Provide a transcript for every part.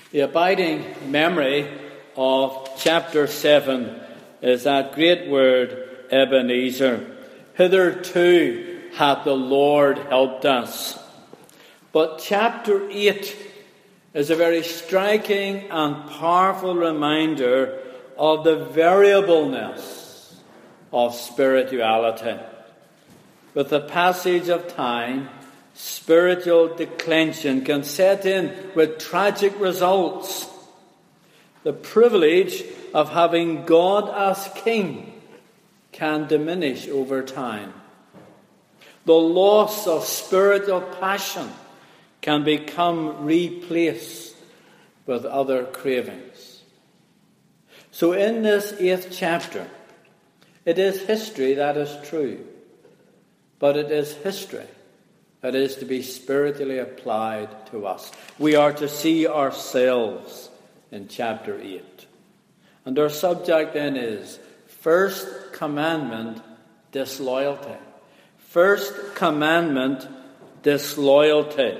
The abiding memory of chapter 7 is that great word, Ebenezer. Hitherto hath the Lord helped us. But chapter 8 is a very striking and powerful reminder of the variableness of spirituality. With the passage of time, spiritual declension can set in with tragic results. The privilege of having God as King can diminish over time. The loss of spiritual passion can become replaced with other cravings. So in this 8th chapter, it is history that is true, but it is history that is to be spiritually applied to us. We are to see ourselves in chapter 8. And our subject then is First Commandment, disloyalty. First Commandment, disloyalty.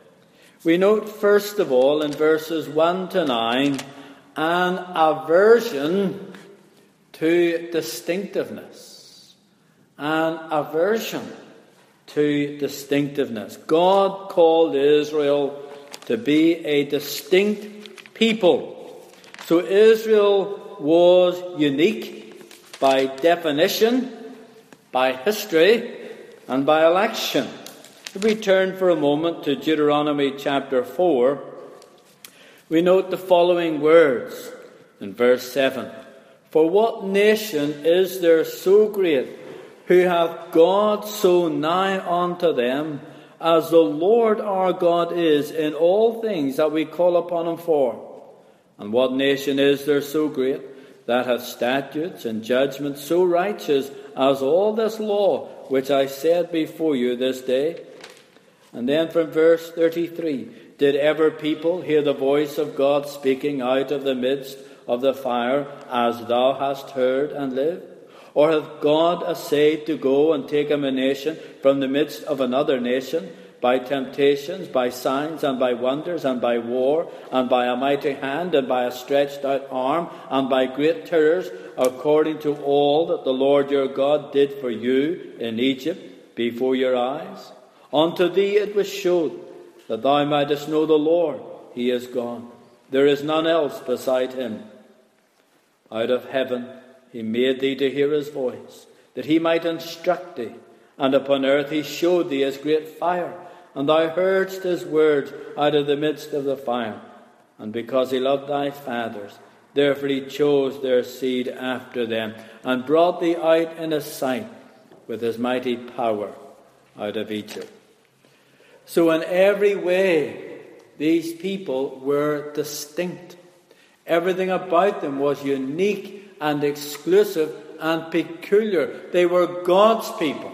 We note first of all in verses 1 to 9 an aversion to distinctiveness. An aversion to distinctiveness. God called Israel to be a distinct people. So Israel was unique by definition, by history, and by election. If we turn for a moment to Deuteronomy chapter 4, we note the following words in verse 7. For what nation is there so great, who hath God so nigh unto them, as the Lord our God is in all things that we call upon him for? And what nation is there so great, that hath statutes and judgments so righteous as all this law which I said before you this day? And then from verse 33, did ever people hear the voice of God speaking out of the midst of the fire, as thou hast heard and lived? Or hath God essayed to go and take him a nation from the midst of another nation, by temptations, by signs, and by wonders, and by war, and by a mighty hand, and by a stretched out arm, and by great terrors, according to all that the Lord your God did for you in Egypt before your eyes? Unto thee it was showed, that thou mightest know the Lord, he is God. There is none else beside him. Out of heaven he made thee to hear his voice, that he might instruct thee. And upon earth he showed thee his great fire, and thou heardst his words out of the midst of the fire. And because he loved thy fathers, therefore he chose their seed after them, and brought thee out in his sight with his mighty power out of Egypt. So in every way, these people were distinct. Everything about them was unique and exclusive and peculiar. They were God's people.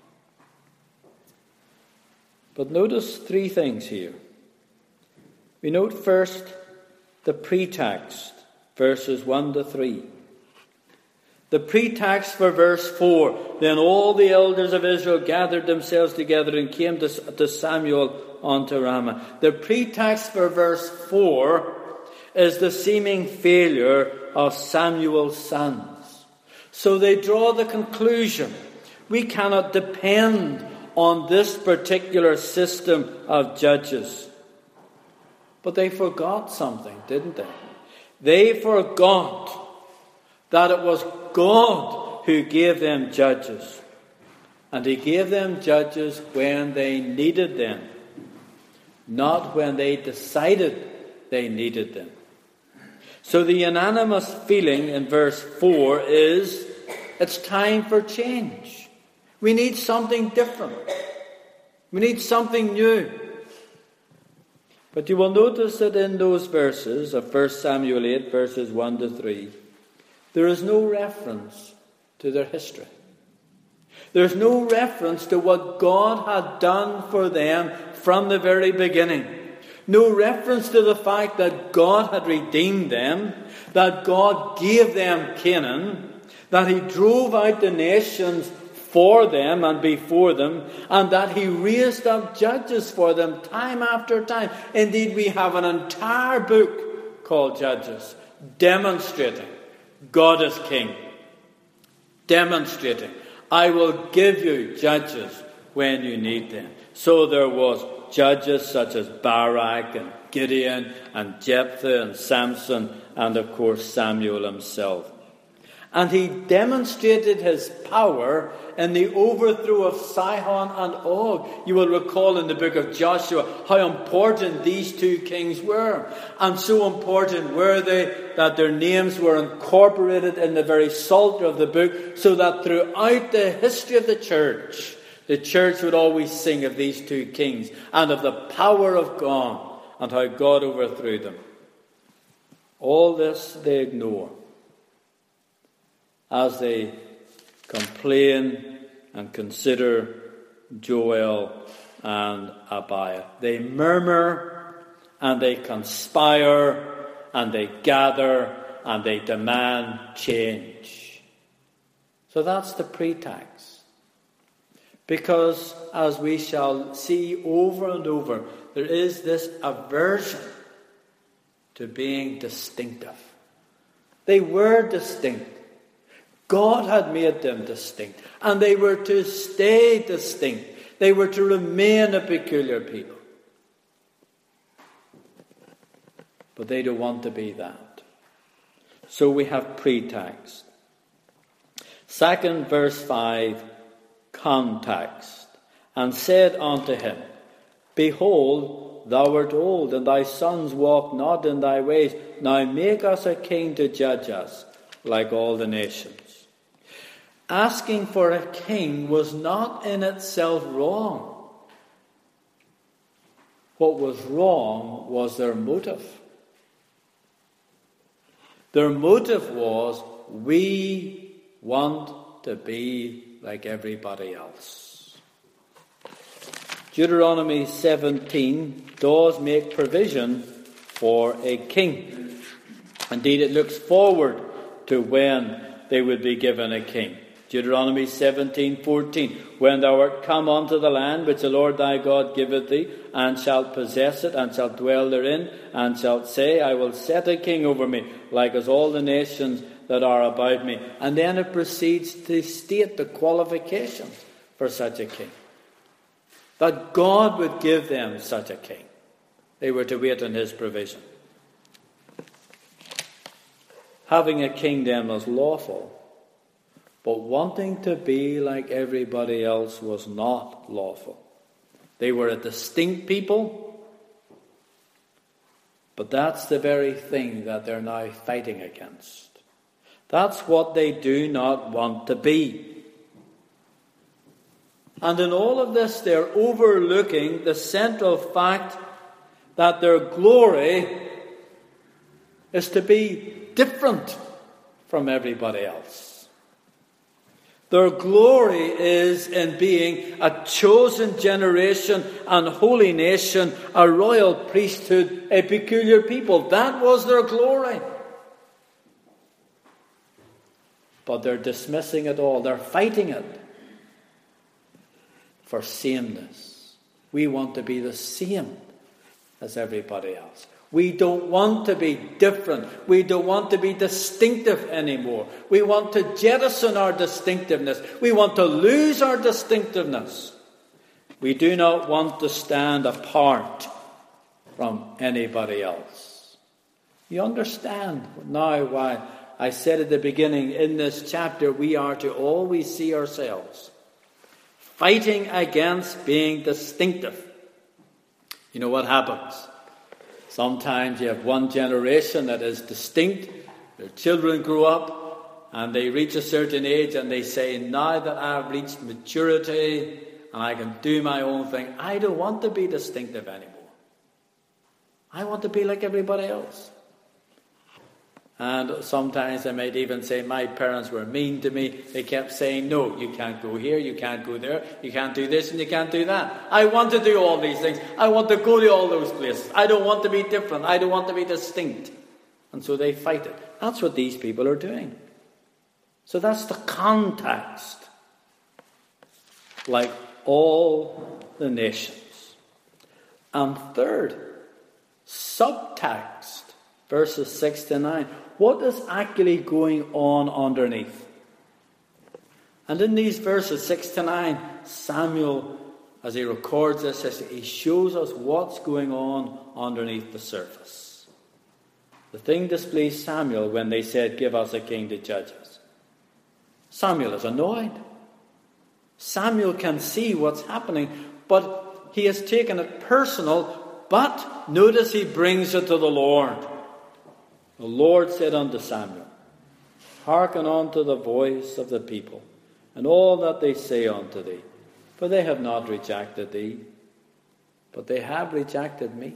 But notice 3 things here. We note first the pretext, verses 1 to 3. The pretext for verse 4, then all the elders of Israel gathered themselves together and came to Samuel unto Ramah. The pretext for verse 4 is the seeming failure of Samuel's sons. So they draw the conclusion, we cannot depend on this particular system of judges. But they forgot something, didn't they? They forgot that it was God who gave them judges. And he gave them judges when they needed them, not when they decided they needed them. So the unanimous feeling in verse 4 is, it's time for change. We need something different. We need something new. But you will notice that in those verses of 1 Samuel 8, verses 1 to 3, there is no reference to their history. There's no reference to what God had done for them from the very beginning. No reference to the fact that God had redeemed them, that God gave them Canaan, that he drove out the nations for them and before them, and that he raised up judges for them time after time. Indeed, we have an entire book called Judges, demonstrating God is king. Demonstrating, I will give you judges when you need them. So there was judges such as Barak and Gideon and Jephthah and Samson and of course Samuel himself. And he demonstrated his power in the overthrow of Sihon and Og. You will recall in the book of Joshua how important these two kings were. And so important were they that their names were incorporated in the very psalter of the book, so that throughout the history of the church would always sing of these two kings and of the power of God and how God overthrew them. All this they ignore as they complain and consider Joel and Abiah. They murmur and they conspire and they gather and they demand change. So that's the pretext. Because, as we shall see over and over, there is this aversion to being distinctive. They were distinct. God had made them distinct, and they were to stay distinct. They were to remain a peculiar people. But they don't want to be that. So we have pretext. Second, verse 5, context. And said unto him, Behold, thou art old, and thy sons walk not in thy ways. Now make us a king to judge us, like all the nations. Asking for a king was not in itself wrong. What was wrong was their motive. Their motive was, we want to be like everybody else. Deuteronomy 17 does make provision for a king. Indeed, it looks forward to when they would be given a king. Deuteronomy 17:14, When thou art come unto the land which the Lord thy God giveth thee, and shalt possess it, and shalt dwell therein, and shalt say, I will set a king over me, like as all the nations that are about me. And then it proceeds to state the qualifications for such a king. That God would give them such a king. They were to wait on his provision. Having a kingdom was lawful, but wanting to be like everybody else was not lawful. They were a distinct people, but that's the very thing that they're now fighting against. That's what they do not want to be. And in all of this, they're overlooking the central fact that their glory is to be different from everybody else. Their glory is in being a chosen generation and holy nation, a royal priesthood, a peculiar people. That was their glory. But they're dismissing it all. They're fighting it for sameness. We want to be the same as everybody else. We don't want to be different. We don't want to be distinctive anymore. We want to jettison our distinctiveness. We want to lose our distinctiveness. We do not want to stand apart from anybody else. You understand now why I said at the beginning, in this chapter, we are to always see ourselves fighting against being distinctive. You know what happens? Sometimes you have one generation that is distinct. Their children grow up and they reach a certain age and they say, now that I've reached maturity and I can do my own thing, I don't want to be distinctive anymore. I want to be like everybody else. And sometimes they might even say, my parents were mean to me. They kept saying, no, you can't go here, you can't go there, you can't do this and you can't do that. I want to do all these things. I want to go to all those places. I don't want to be different. I don't want to be distinct. And so they fight it. That's what these people are doing. So that's the context. like all the nations. And third, subtext, verses 6 to 9. What is actually going on underneath? And in these verses 6 to 9, Samuel, as he records this, he shows us what's going on underneath the surface. The thing displeased Samuel when they said, "Give us a king to judge us." Samuel is annoyed. Samuel can see what's happening, but he has taken it personal. But notice he brings it to the Lord. The Lord said unto Samuel, "Hearken unto the voice of the people, and all that they say unto thee. For they have not rejected thee, but they have rejected me."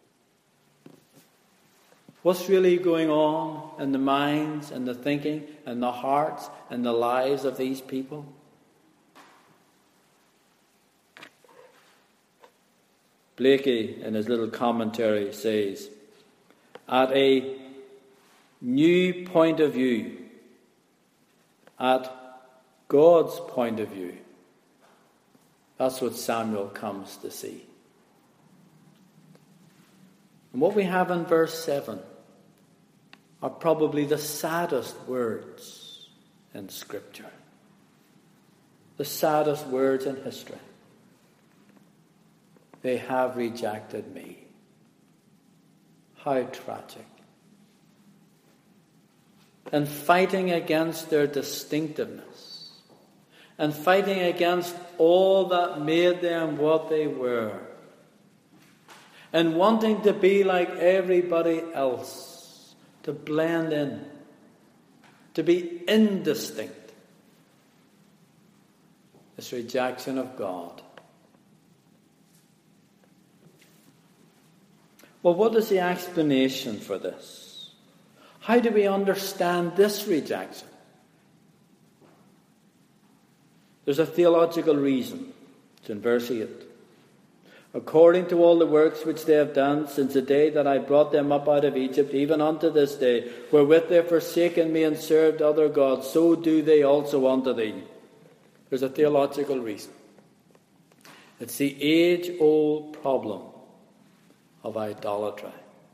What's really going on in the minds and the thinking and the hearts and the lives of these people? Blakey, in his little commentary, says, at a new point of view, at God's point of view, that's what Samuel comes to see. And what we have in verse 7 are probably the saddest words in Scripture. The saddest words in history. They have rejected me. How tragic. And fighting against their distinctiveness, and fighting against all that made them what they were, and wanting to be like everybody else, to blend in, to be indistinct. This rejection of God. Well, what is the explanation for this? How do we understand this rejection? There's a theological reason. It's in verse 8. According to all the works which they have done since the day that I brought them up out of Egypt, even unto this day, wherewith they have forsaken me and served other gods, so do they also unto thee. There's a theological reason. It's the age-old problem of idolatry,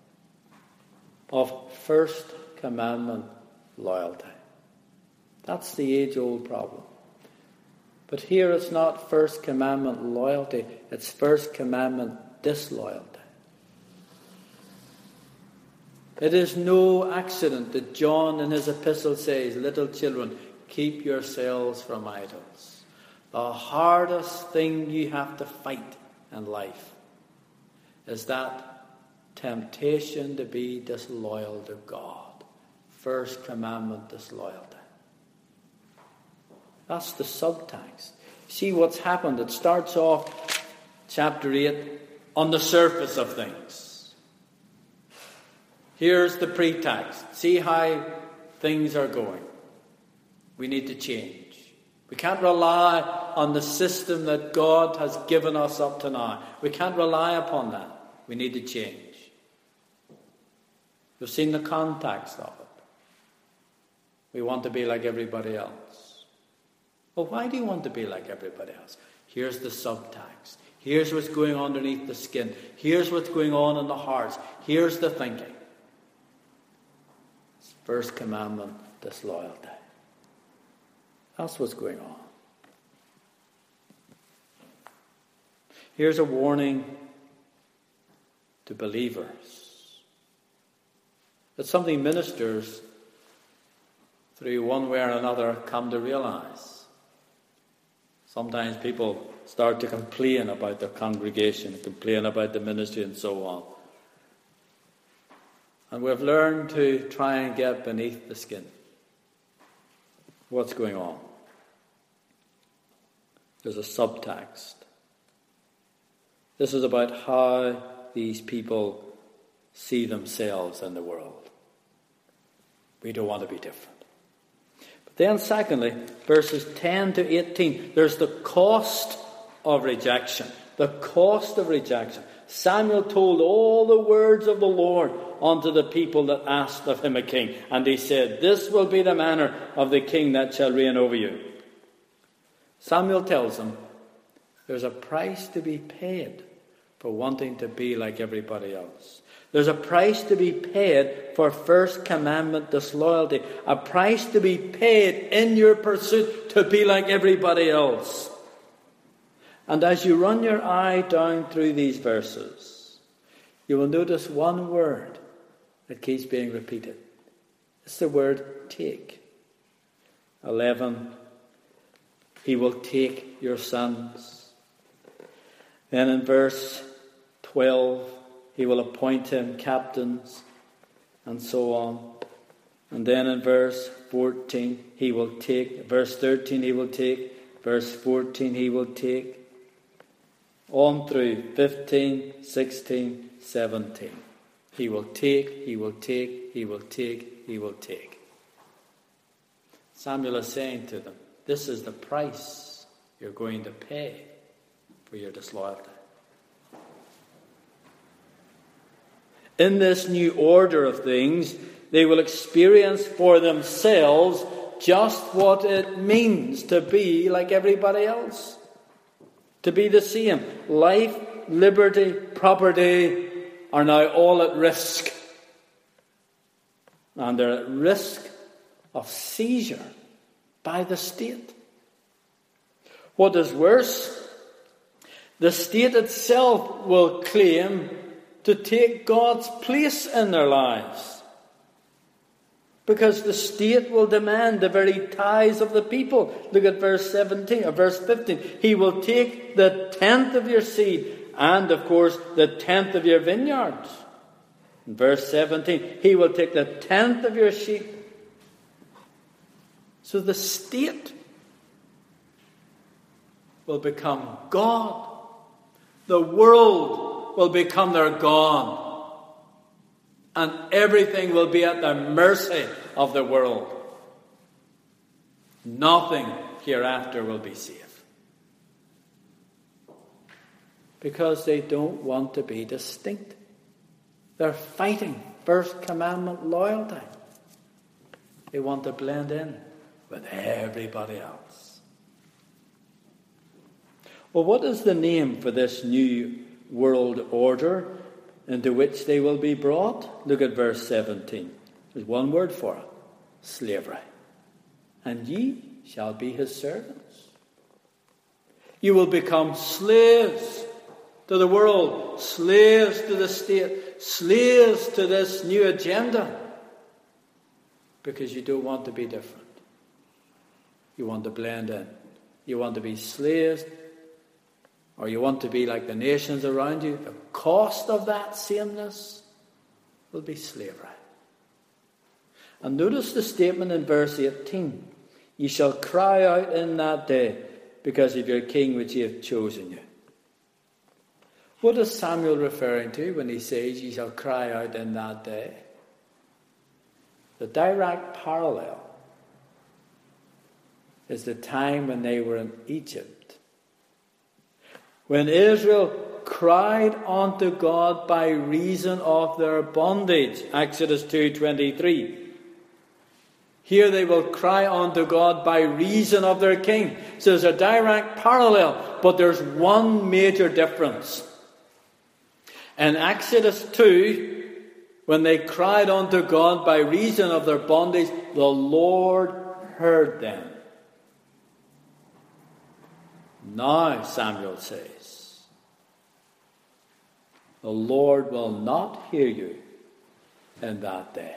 of first commandment loyalty. That's the age-old problem. But here it's not first commandment loyalty, it's first commandment disloyalty. It is no accident that John in his epistle says, "Little children, keep yourselves from idols." The hardest thing you have to fight in life is that temptation to be disloyal to God. First commandment disloyalty. That's the subtext. See what's happened. It starts off chapter 8 on the surface of things. Here's the pretext. See how things are going. We need to change. We can't rely on the system that God has given us up to now. We can't rely upon that. We need to change. You've seen the context of it. We want to be like everybody else. Well, why do you want to be like everybody else? Here's the subtext. Here's what's going on underneath the skin. Here's what's going on in the hearts. Here's the thinking. It's first commandment, disloyalty. That's what's going on. Here's a warning to believers. It's something ministers, through one way or another, come to realize. Sometimes people start to complain about their congregation, complain about the ministry and so on. And we've learned to try and get beneath the skin. What's going on? There's a subtext. This is about how these people see themselves in the world. We don't want to be different. Then secondly, verses 10 to 18, there's the cost of rejection. The cost of rejection. Samuel told all the words of the Lord unto the people that asked of him a king. And he said, "This will be the manner of the king that shall reign over you." Samuel tells them There's a price to be paid for wanting to be like everybody else. There's a price to be paid for first commandment disloyalty. A price to be paid in your pursuit to be like everybody else. And as you run your eye down through these verses, you will notice one word that keeps being repeated. It's the word take. 11, he will take your sons. Then in verse 12, he will appoint him captains, and so on. And then in verse 14, he will take. Verse 13, he will take. Verse 14, he will take. On through 15, 16, 17. He will take, he will take, he will take, he will take. Samuel is saying to them, this is the price you're going to pay for your disloyalty. In this new order of things, they will experience for themselves just what it means to be like everybody else. To be the same. Life, liberty, property are now all at risk. And they're at risk of seizure by the state. What is worse, the state itself will claim to take God's place in their lives. Because the state will demand the very tithes of the people. Look at verse 17 or verse 15. He will take the 10th of your seed and, of course, the 10th of your vineyards. In verse 17, he will take the 10th of your sheep. So the state will become God. The world will become their God. And everything will be at the mercy of the world. Nothing hereafter will be safe. Because they don't want to be distinct. They're fighting first commandment loyalty. They want to blend in with everybody else. Well, what is the name for this new world order into which they will be brought? Look at verse 17. There's one word for it. Slavery. And ye shall be his servants. You will become slaves to the world, slaves to the state, slaves to this new agenda. Because you don't want to be different. You want to blend in. You want to be slaves, or you want to be like the nations around you. The cost of that sameness will be slavery. And notice the statement in verse 18. Ye shall cry out in that day because of your king which ye have chosen you. What is Samuel referring to when he says ye shall cry out in that day? The direct parallel is the time when they were in Egypt. When Israel cried unto God by reason of their bondage. Exodus 2:23. Here they will cry unto God by reason of their king. So there's a direct parallel, but there's one major difference. In Exodus 2, when they cried unto God by reason of their bondage, the Lord heard them. Now, Samuel says, the Lord will not hear you in that day.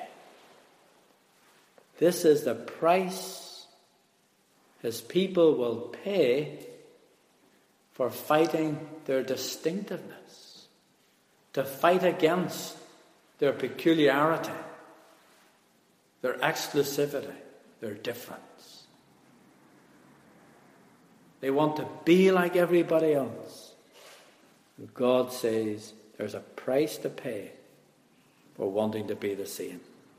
This is the price his people will pay for fighting their distinctiveness, to fight against their peculiarity, their exclusivity, their difference. They want to be like everybody else. And God says there's a price to pay for wanting to be the same.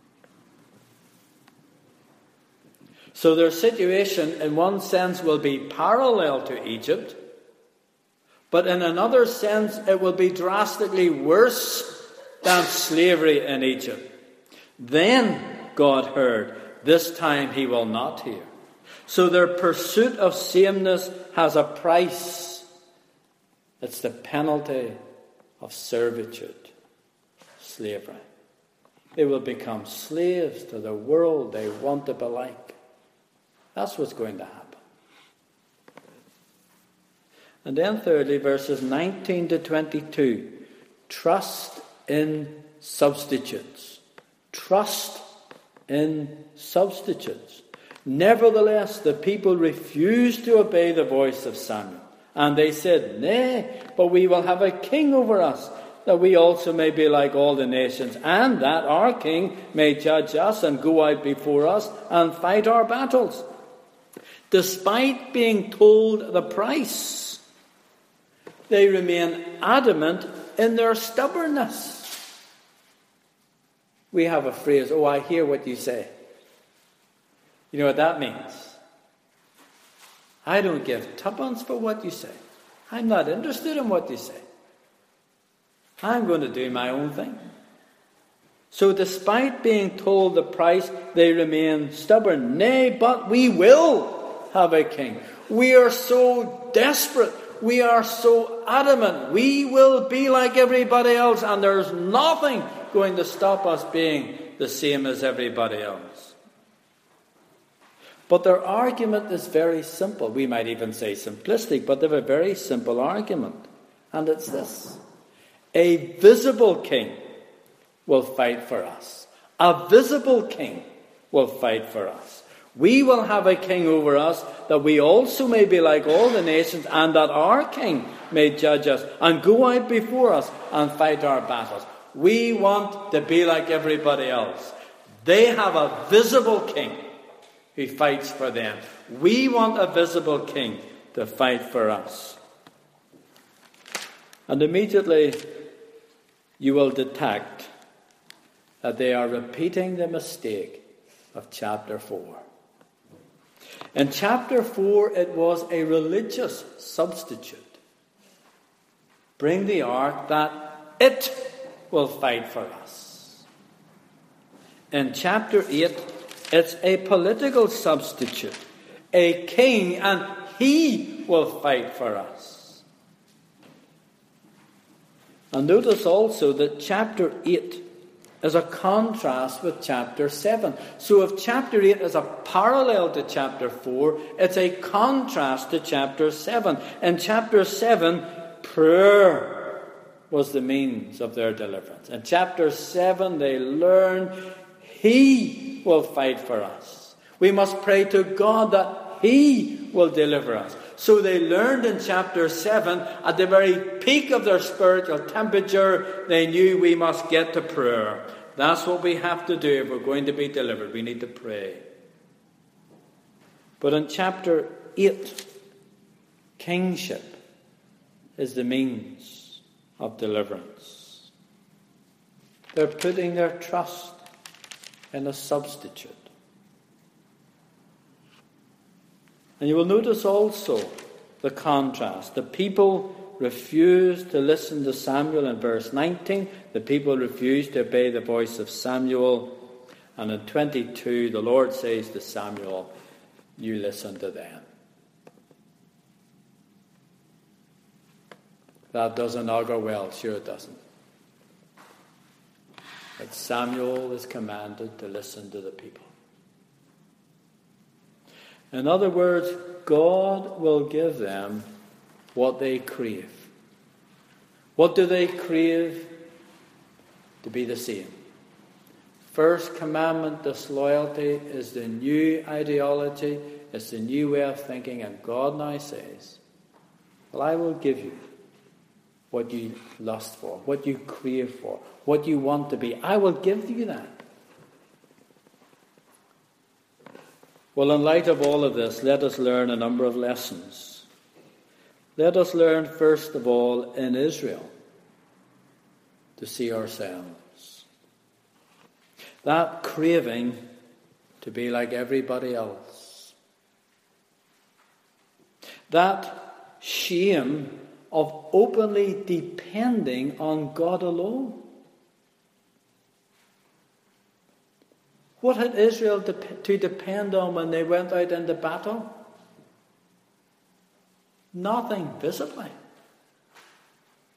So their situation, in one sense, will be parallel to Egypt, but in another sense, it will be drastically worse than slavery in Egypt. Then God heard. This time he will not hear. So their pursuit of sameness has a price. It's the penalty of servitude, slavery. They will become slaves to the world they want to be like. That's what's going to happen. And then thirdly, verses 19 to 22. Trust in substitutes. Trust in substitutes. Nevertheless, the people refused to obey the voice of Samuel. And they said, "Nay, but we will have a king over us, that we also may be like all the nations, and that our king may judge us and go out before us and fight our battles." Despite being told the price, they remain adamant in their stubbornness. We have a phrase, "Oh, I hear what you say." You know what that means? I don't give tuppence for what you say. I'm not interested in what you say. I'm going to do my own thing. So despite being told the price, they remain stubborn. "Nay, but we will have a king. We are so desperate. We are so adamant. We will be like everybody else, and there's nothing going to stop us being the same as everybody else." But their argument is very simple. We might even say simplistic, but they have a very simple argument. And it's this: a visible king will fight for us. A visible king will fight for us. We will have a king over us, that we also may be like all the nations, and that our king may judge us and go out before us and fight our battles. We want to be like everybody else. They have a visible king who fights for them. We want a visible king to fight for us. And immediately you will detect that they are repeating the mistake of chapter 4. In chapter 4, it was a religious substitute. Bring the ark, that it will fight for us. In chapter 8, it's a political substitute. A king, and he will fight for us. And notice also that chapter 8 is a contrast with chapter 7. So if chapter 8 is a parallel to chapter 4, it's a contrast to chapter 7. In chapter 7, prayer was the means of their deliverance. In chapter 7, they learned he will fight for us. We must pray to God that he will deliver us. So they learned in chapter 7, at the very peak of their spiritual temperature, they knew we must get to prayer. That's what we have to do if we're going to be delivered. We need to pray. But in chapter 8, kingship is the means of deliverance. They're putting their trust in a substitute. And you will notice also the contrast. The people refused to listen to Samuel in verse 19. The people refused to obey the voice of Samuel. And in 22, the Lord says to Samuel, "You listen to them." That doesn't augur well. Sure it doesn't. But Samuel is commanded to listen to the people. In other words, God will give them what they crave. What do they crave? To be the same. First commandment, disloyalty, is the new ideology. It's the new way of thinking. And God now says, well, I will give you what you lust for, what you crave for, what you want to be. I will give you that. Well, in light of all of this, let us learn a number of lessons. Let us learn, first of all, in Israel, to see ourselves. That craving to be like everybody else. That shame of openly depending on God alone. What had Israel to depend on when they went out into battle? Nothing visibly.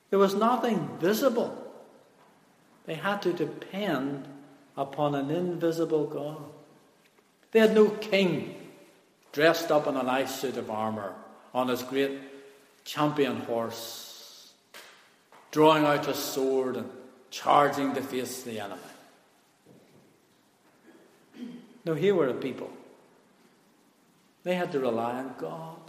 There was nothing visible. They had to depend upon an invisible God. They had no king dressed up in a nice suit of armour on his great champion horse, drawing out his sword and charging to face the enemy. No, here were a people. They had to rely on God.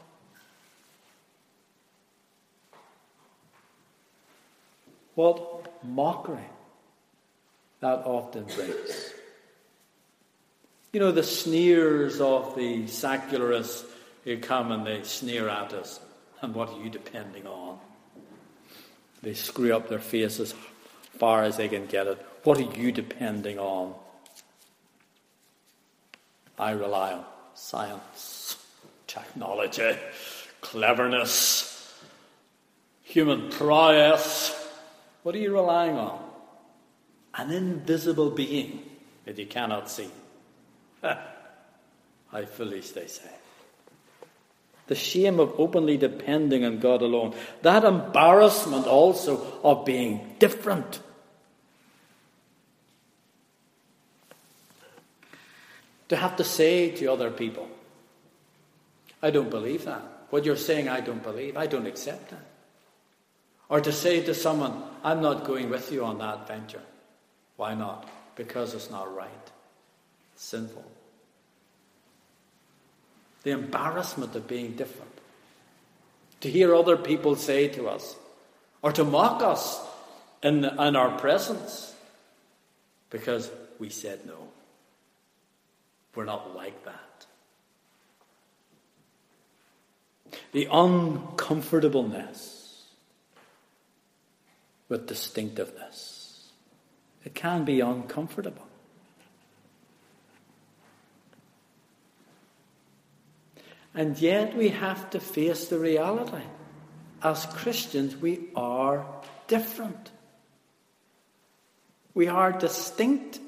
What mockery that often brings. You know, the sneers of the secularists who come and they sneer at us. And what are you depending on? They screw up their face as far as they can get it. What are you depending on? I rely on science, technology, cleverness, human prowess. What are you relying on? An invisible being that you cannot see. How foolish, they say. The shame of openly depending on God alone. That embarrassment also of being different. To have to say to other people, I don't believe that. What you're saying, I don't believe. I don't accept that. Or to say to someone, I'm not going with you on that venture. Why not? Because it's not right. It's sinful. The embarrassment of being different. To hear other people say to us, or to mock us in our presence, because we said no. We're not like that. The uncomfortableness with distinctiveness. It can be uncomfortable. And yet we have to face the reality. As Christians, we are different. We are distinct.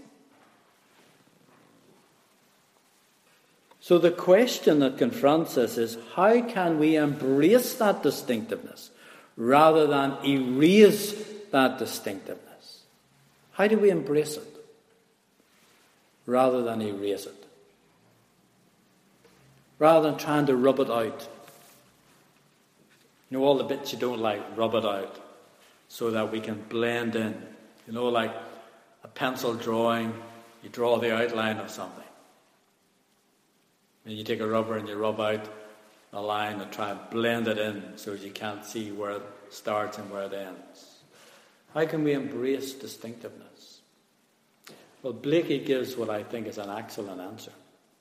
So the question that confronts us is, how can we embrace that distinctiveness rather than erase that distinctiveness? How do we embrace it rather than erase it? Rather than trying to rub it out. You know, all the bits you don't like, rub it out so that we can blend in. You know, like a pencil drawing, you draw the outline of something. And you take a rubber and you rub out a line and try and blend it in so you can't see where it starts and where it ends. How can we embrace distinctiveness? Well, Blakey gives what I think is an excellent answer.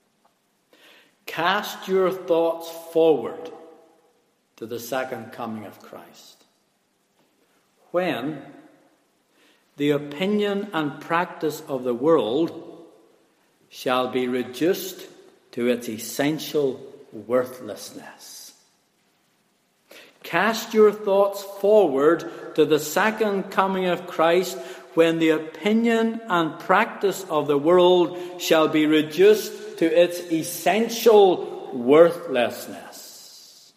Cast your thoughts forward to the second coming of Christ, when the opinion and practice of the world shall be reduced to its essential worthlessness. Cast your thoughts forward to the second coming of Christ, when the opinion and practice of the world shall be reduced to its essential worthlessness.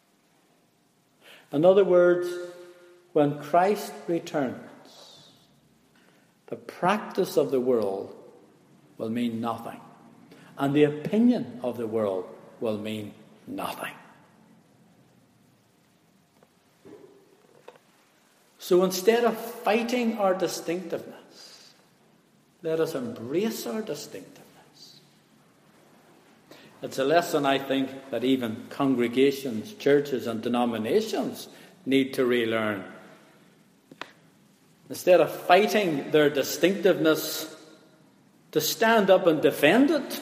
In other words, when Christ returns, the practice of the world will mean nothing, and the opinion of the world will mean nothing. So instead of fighting our distinctiveness, let us embrace our distinctiveness. It's a lesson, I think, that even congregations, churches and denominations need to relearn. Instead of fighting their distinctiveness, to stand up and defend it.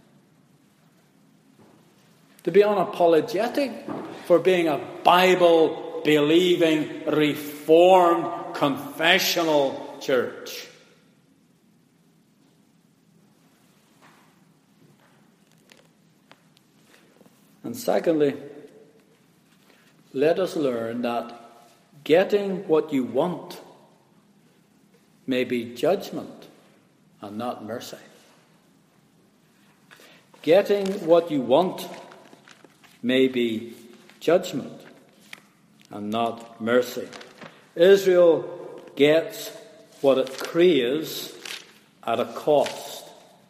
To be unapologetic for being a Bible-believing, reformed, confessional church. And secondly, let us learn that getting what you want may be judgment and not mercy. Getting what you want may be judgment and not mercy. Israel gets what it craves at a cost.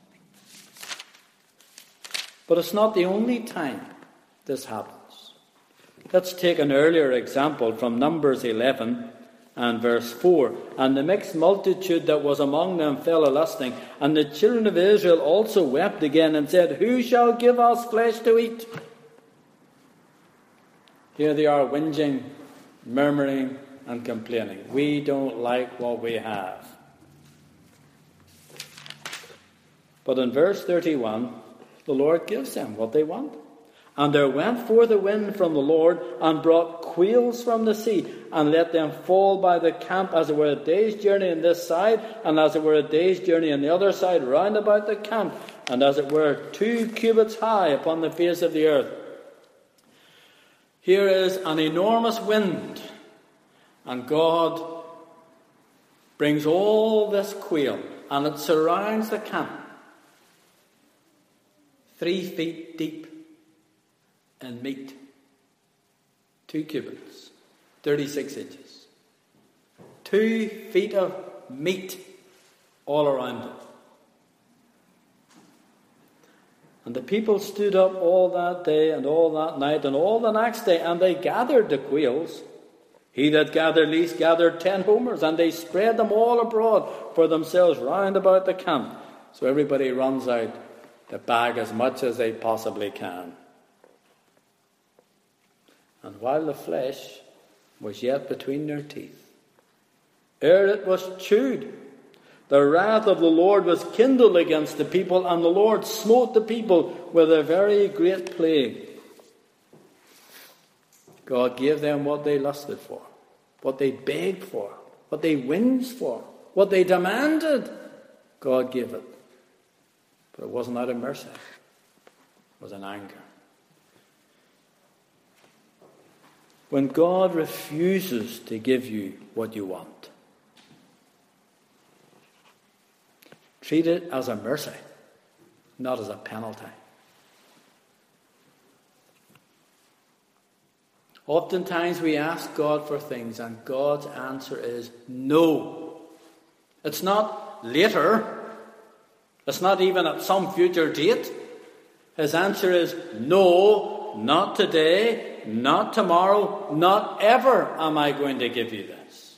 But it's not the only time this happens. Let's take an earlier example from Numbers 11 and verse 4. And the mixed multitude that was among them fell a-lusting, and the children of Israel also wept again and said, Who shall give us flesh to eat? Here they are whinging, murmuring and complaining. We don't like what we have. But in verse 31, the Lord gives them what they want. And there went forth a wind from the Lord, and brought quails from the sea, and let them fall by the camp, as it were a day's journey on this side, and as it were a day's journey on the other side, round about the camp, and as it were 2 cubits high upon the face of the earth. Here is an enormous wind, and God brings all this quail, and it surrounds the camp, 3 feet deep in meat, 2 cubits, 36 inches. 2 feet of meat all around it. And the people stood up all that day and all that night and all the next day, and they gathered the quails. He that gathered least gathered 10 homers, and they spread them all abroad for themselves round about the camp. So everybody runs out to bag as much as they possibly can. And while the flesh was yet between their teeth, ere it was chewed, the wrath of the Lord was kindled against the people, and the Lord smote the people with a very great plague. God gave them what they lusted for, what they begged for, what they whinged for, what they demanded. God gave it. But it wasn't out of mercy. It was in anger. When God refuses to give you what you want, treat it as a mercy, not as a penalty. Oftentimes we ask God for things and God's answer is no. It's not later. It's not even at some future date. His answer is no, not today, not tomorrow, not ever am I going to give you this.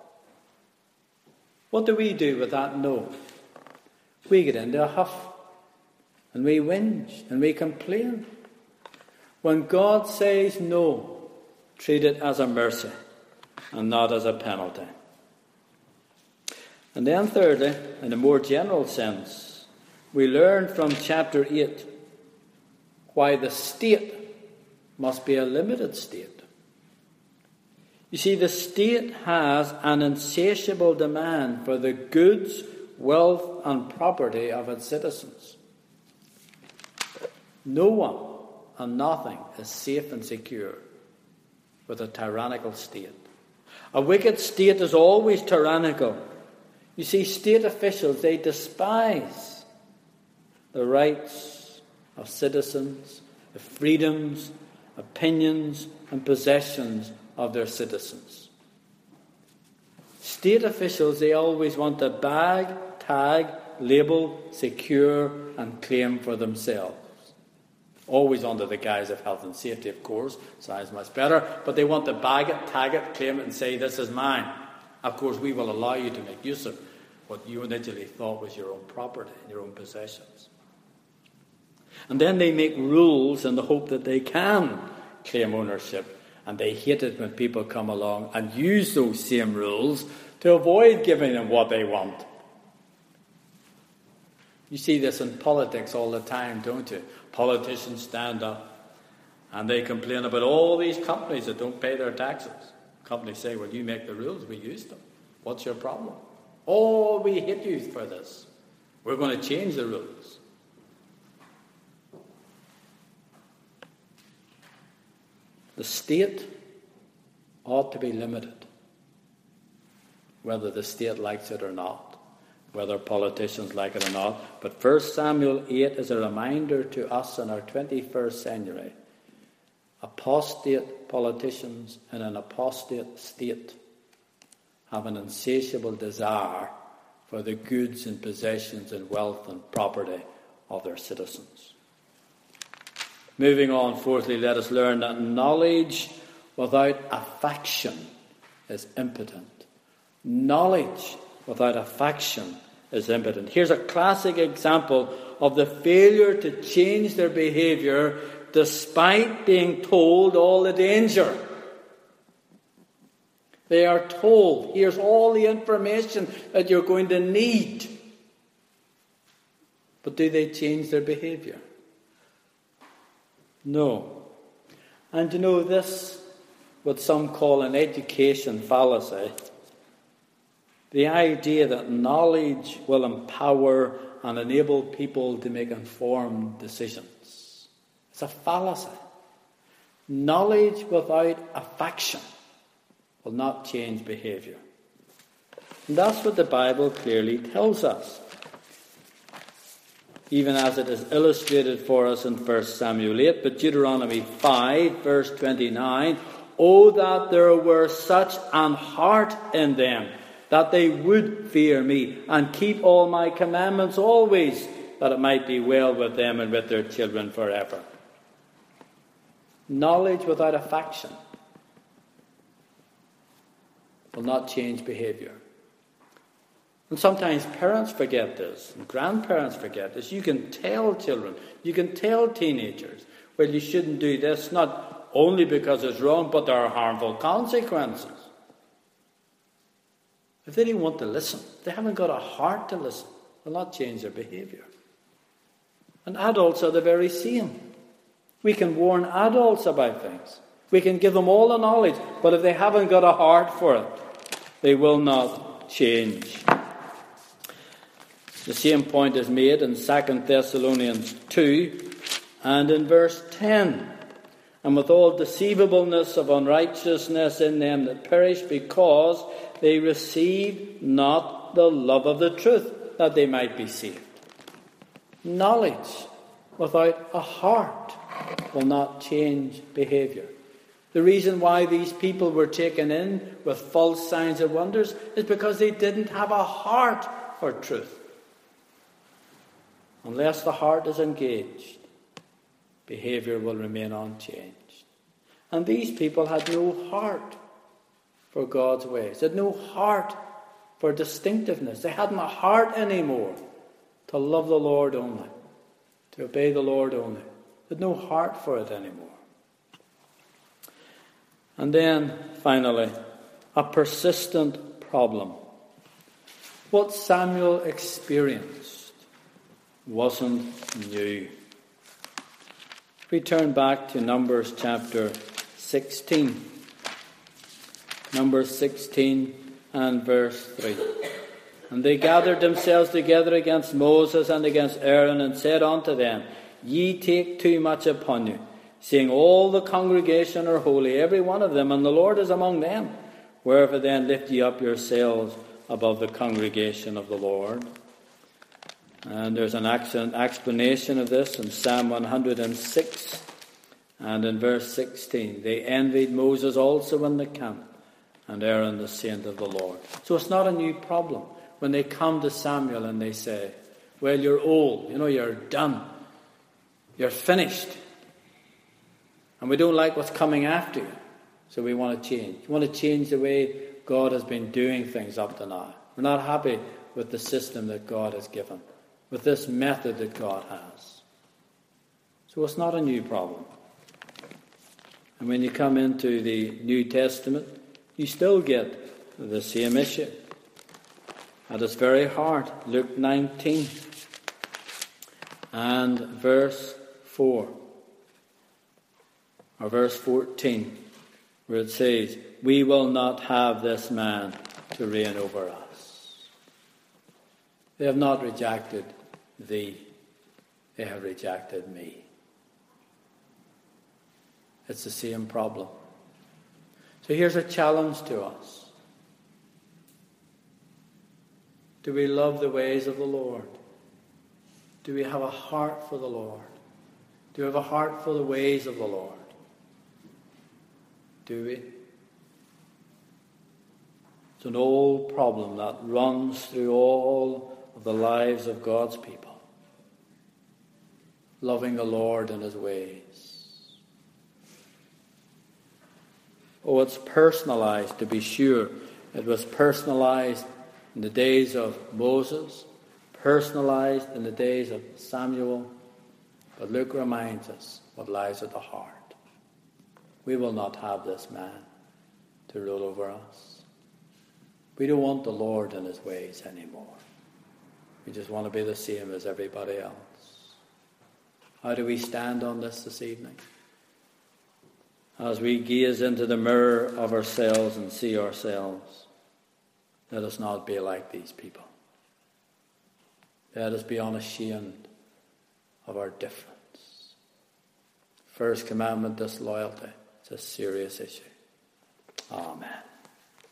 What do we do with that no? We get into a huff and we whinge and we complain. When God says no, treat it as a mercy and not as a penalty. And then thirdly, in a more general sense, we learn from chapter 8 why the state must be a limited state. You see, the state has an insatiable demand for the goods, wealth and property of its citizens. No one and nothing is safe and secure with a tyrannical state. A wicked state is always tyrannical. You see, state officials, they despise the rights of citizens, the freedoms, opinions and possessions of their citizens. State officials, they always want to bag, tag, label, secure and claim for themselves. Always under the guise of health and safety, of course. Sounds much better. But they want to bag it, tag it, claim it and say, this is mine. Of course, we will allow you to make use of what you initially thought was your own property, your own possessions. And then they make rules in the hope that they can claim ownership. And they hate it when people come along and use those same rules to avoid giving them what they want. You see this in politics all the time, don't you? Politicians stand up and they complain about all these companies that don't pay their taxes. Companies say, well, you make the rules, we use them. What's your problem? Oh, we hate you for this. We're going to change the rules. The state ought to be limited, whether the state likes it or not, whether politicians like it or not. But 1 Samuel 8 is a reminder to us in our 21st century. Apostate politicians in an apostate state have an insatiable desire for the goods and possessions and wealth and property of their citizens. Moving on, fourthly, let us learn that knowledge without affection is impotent. Knowledge without affection is impotent. Here's a classic example of the failure to change their behaviour despite being told all the danger. They are told, here's all the information that you're going to need. But do they change their behaviour? No. And you know, this, what some call an education fallacy, the idea that knowledge will empower and enable people to make informed decisions. It's a fallacy. Knowledge without affection will not change behaviour. And that's what the Bible clearly tells us. Even as it is illustrated for us in 1 Samuel 8, but Deuteronomy 5, verse 29, "Oh, that there were such an heart in them, that they would fear me, and keep all my commandments always, that it might be well with them and with their children forever." Knowledge without affection will not change behaviour. And sometimes parents forget this, and grandparents forget this. You can tell children, you can tell teenagers, well, you shouldn't do this, not only because it's wrong, but there are harmful consequences. If they don't want to listen, they haven't got a heart to listen, they'll not change their behaviour. And adults are the very same. We can warn adults about things. We can give them all the knowledge, but if they haven't got a heart for it, they will not change. The same point is made in 2 Thessalonians 2 and in verse 10. "And with all deceivableness of unrighteousness in them that perish, because they receive not the love of the truth, that they might be saved." Knowledge without a heart will not change behaviour. The reason why these people were taken in with false signs and wonders is because they didn't have a heart for truth. Unless the heart is engaged, behaviour will remain unchanged. And these people had no heart for God's ways. They had no heart for distinctiveness. They hadn't a heart anymore to love the Lord only, to obey the Lord only. They had no heart for it anymore. And then, finally, a persistent problem. What Samuel experienced wasn't new. We turn back to Numbers chapter 16. Numbers 16 and verse 3. "And they gathered themselves together against Moses and against Aaron, and said unto them, Ye take too much upon you, seeing all the congregation are holy, every one of them, and the Lord is among them. Wherefore then lift ye up yourselves above the congregation of the Lord." And there's an excellent explanation of this in Psalm 106 and in verse 16. "They envied Moses also in the camp, and Aaron the saint of the Lord." So it's not a new problem when they come to Samuel and they say, "Well, you're old, you're done, you're finished, and we don't like what's coming after you, so we want to change. We want to change the way God has been doing things up to now. We're not happy with the system that God has given, with this method that God has." So it's not a new problem. And when you come into the New Testament, you still get the same issue. At its very heart, Luke 19 and verse 4, or verse 14, where it says, "We will not have this man to reign over us." They have not rejected thee, they have rejected me. It's the same problem. So here's a challenge to us. Do we love the ways of the Lord? Do we have a heart for the Lord? Do we have a heart for the ways of the Lord? Do we? It's an old problem that runs through all of the lives of God's people. Loving the Lord and his ways. Oh, it's personalized, to be sure. It was personalized in the days of Moses, personalized in the days of Samuel. But Luke reminds us what lies at the heart. We will not have this man to rule over us. We don't want the Lord and his ways anymore. We just want to be the same as everybody else. How do we stand on this evening? As we gaze into the mirror of ourselves and see ourselves, let us not be like these people. Let us be unashamed of our difference. First commandment, disloyalty. It's a serious issue. Amen.